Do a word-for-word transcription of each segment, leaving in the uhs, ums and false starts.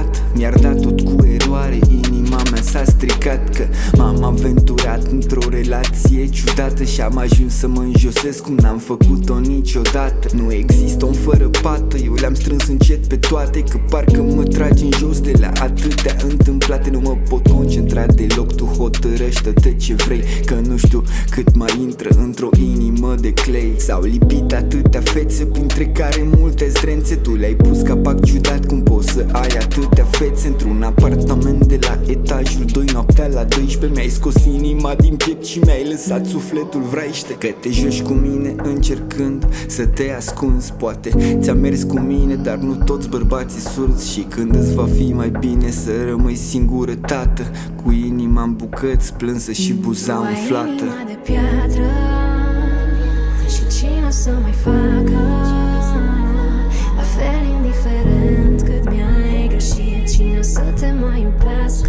iertat, mi-ar dat tot cu eroare. Inima mea s-a stricat că m-am aventurat într-o relație ciudată și am ajuns să mă înjosesc cum n-am făcut-o niciodată. Nu există om fără pată, eu le-am strâns încet pe toate, că parcă mă tragi în jos de la atâtea întâmplate. Nu mă pot concentra deloc, tu hotărăște-te ce vrei, că nu știu cât mai intră într-o inimă de clay. S-au lipit atâtea fețe, printre care multe zdrențe. Tu le-ai pus capac ciudat, cum poți să ai atâtea fețe într-un apartament de la etajul doi. Noaptea la doisprezece mi-ai scos inima din piept și mi-ai lăsat sufletul vraiște. Că te joci cu mine încercând să te ascunzi. Poate ți-a mers cu mine, dar nu toți bărbații surzi. Și când îți va fi mai bine să rămâi singură, tată, cu inima în bucăți, plânsă și buza umflată. Tu ai inima de piatră și cine o să mai facă la fel indiferent cât mi-ai greșit, cine o să te mai iubească.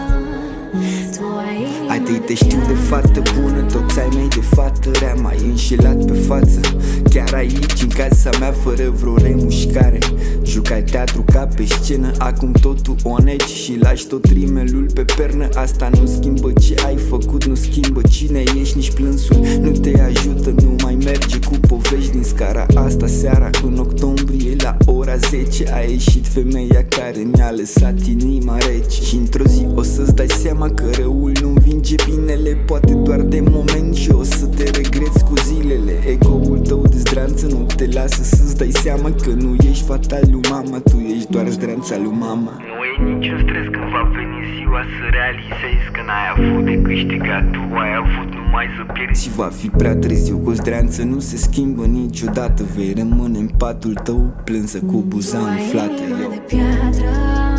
Tu ai inima Hai de te știu de fată bună, toți ai mei de fată rea. M-ai înșelat pe față, chiar aici în casa mea, fără vreo remușcare. Jucai teatru ca pe scenă, acum totul o negi și lași tot rimelul pe pernă. Asta nu schimbă ce ai făcut, nu schimbă cine ești, nici plânsul nu te ajută. Nu mai merge cu povești din scara asta. Seara în octombrie la ora zece a ieșit femeia care mi-a lăsat inima rece. Și într-o zi o să-ți dai seama că răul nu învinge binele, poate doar de moment, și o să te regreți cu zilele. Ego-ul tău de zdranță nu te lasă să-ți dai seama că nu ești fata lui mama, tu ești doar zdranța lui mama. Nu e niciun stres când va veni ziua să realizezi că n-ai avut de câștigat, tu ai avut numai să pierzi. Și va fi prea târziu, cu zdreanță nu se schimbă niciodată. Vei rămâne în patul tău plânsă cu buza umflată. Tu ai inima de piatră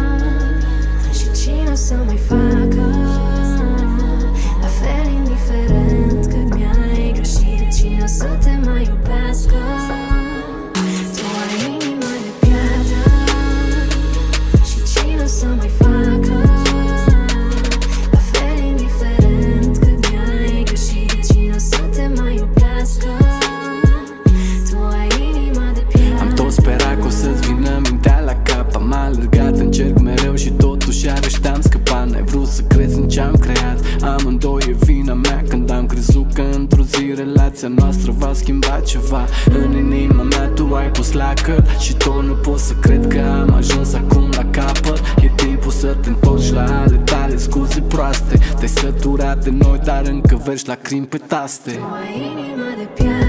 și cine o să mai facă la fel indiferent cât mi-ai greșit, cine o să te mai iubească. Tu ai inima de piatră și cine o să mai facă la fel indiferent cât mi-ai greșit, cine o să te mai iubească. Tu ai inima de piatră. Am tot sperat că o să-ți vină mintea la cap. Am alergat în cerc mereu și totuși iarăși te-am scăpat. N-ai vrut să crezi în ce-am creat, amândoi e vina mea. Când am crezut că într-o zi relația noastră va schimba ceva în inima mea, tu ai pus lacăr și tot nu pot să cred că am ajuns acum la capăt. E timpul să te întorci la ale tale scuze proaste. Te-ai săturat de noi, dar încă vergi lacrimi pe taste. Tu ai inima de piatră